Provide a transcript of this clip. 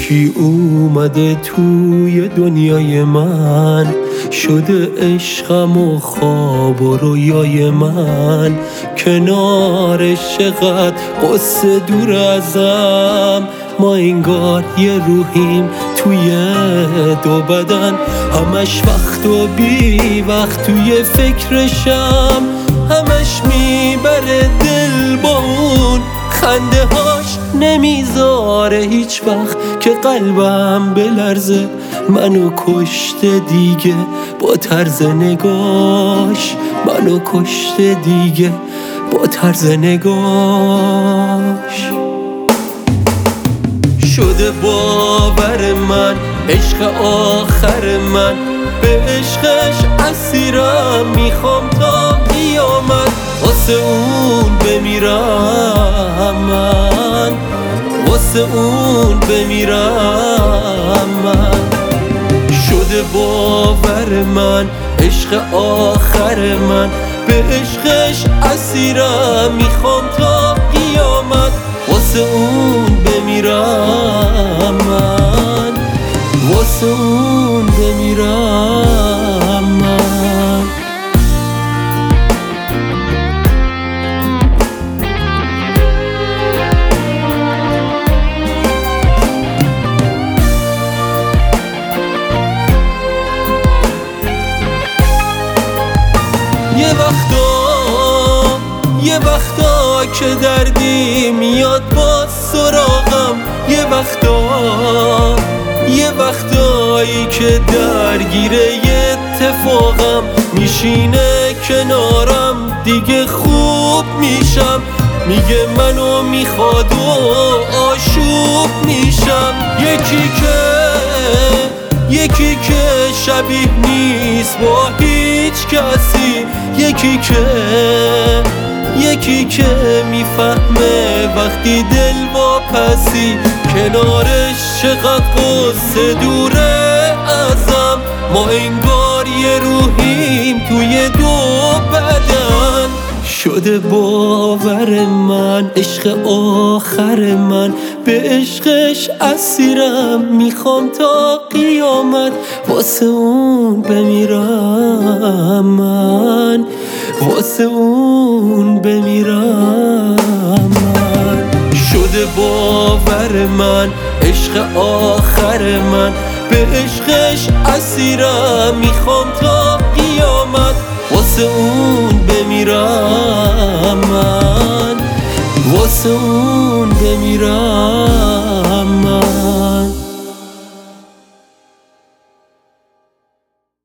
یکی اومده توی دنیای من، شده عشقم و خواب و رویای من. کنارش چقدر قصه دور ازم، ما انگار یه روحیم توی دو بدن. همش وقت و بی وقت توی فکرشم، همش میبره دل با اون خنده هاش. نمیذاره هیچ وقت که قلبم بلرزه، منو کشته دیگه با طرز نگاش. منو کشته دیگه با طرز نگاش. شده باور من عشق آخر من، به عشقش اسیرم، میخوام تا قیامت واسه اون بمیرم من، واسه اون بمیرم من. شده باور من عشق آخر من، به عشقش اسیرم، میخوام تا قیامت واسه اون بمیرم من، واسه اون بمیرم من. یه وقتا که دردی میاد با سراغم، یه وقتایی که درگیره اتفاقم، میشینه کنارم دیگه خوب میشم، میگه منو میخواد و آشوب میشم. یکی که شبیه نیست با هیچ کسی، یکی که میفهمه وقتی دل واپسی. کنارش چقدر قصه دوره ازم، ما انگار یه روحیم توی دو بدن. شده باور من عشق آخر من، به عشقش اسیرم، میخوام تا قیامت واسه اون بمیرم من، واسه اون بمیرم من. شده باور من عشق آخر من، به عشقش اسیرم، میخوام تا قیامت واسه اون بمیرم